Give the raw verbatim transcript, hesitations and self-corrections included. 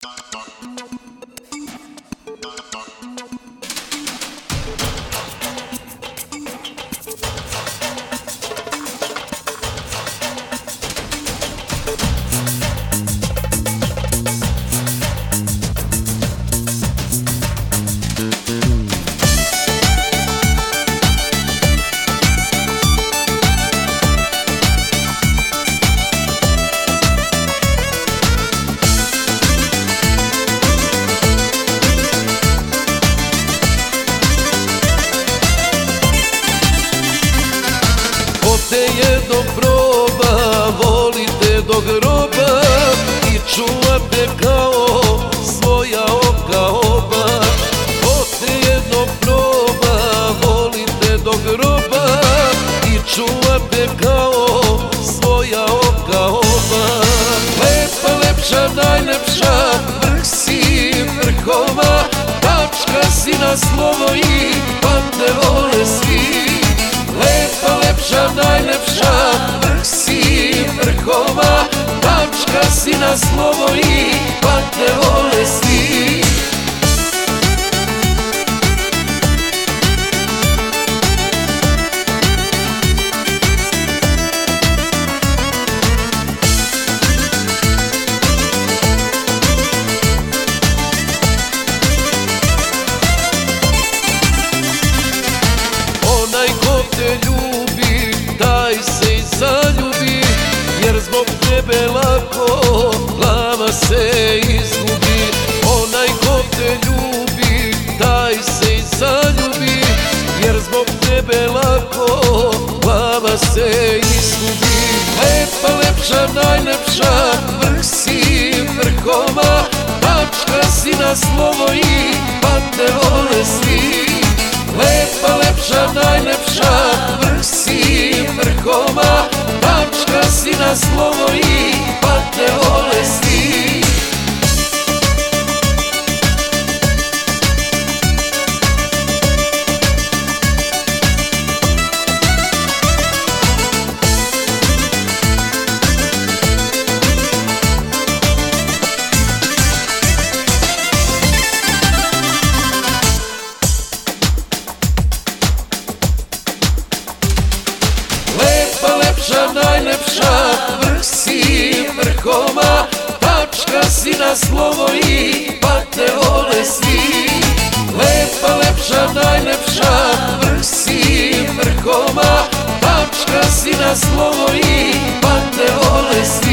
Te jedno proba, volite do groba i čuvate kao svoja oka oba. Ko te jedno proba, volite do groba i čuvate kao svoja oka oba. Lepa, lepša, najlepša, vrh si vrhova, tačka si na slovo i pa te vole svi. Lepa, lepša, najlepša, vrh si vrhova, tačka si na slovo i pa te vole svi. Onaj ko te ljubi, taj se i zaljubi, jer zbog tebe lako glava se izgubi. Onaj ko te ljubi, taj se i zaljubi, jer zbog tebe lako glava se izgubi. Lepa, lepša, najlepša, vrh si vrhova, tačka si na slovo i pa te vole svi. Lepa, lepša, najlepša, vrh si vrhova, tačka si na slovo i pa te vole svi. Lepa, lepša, najlepša, vrh si vrhova, tačka si na slovo i pa te vole svi. Lepa, lepša, najlepša, vrh si vrhova, tačka si na slovo i pa te vole svi.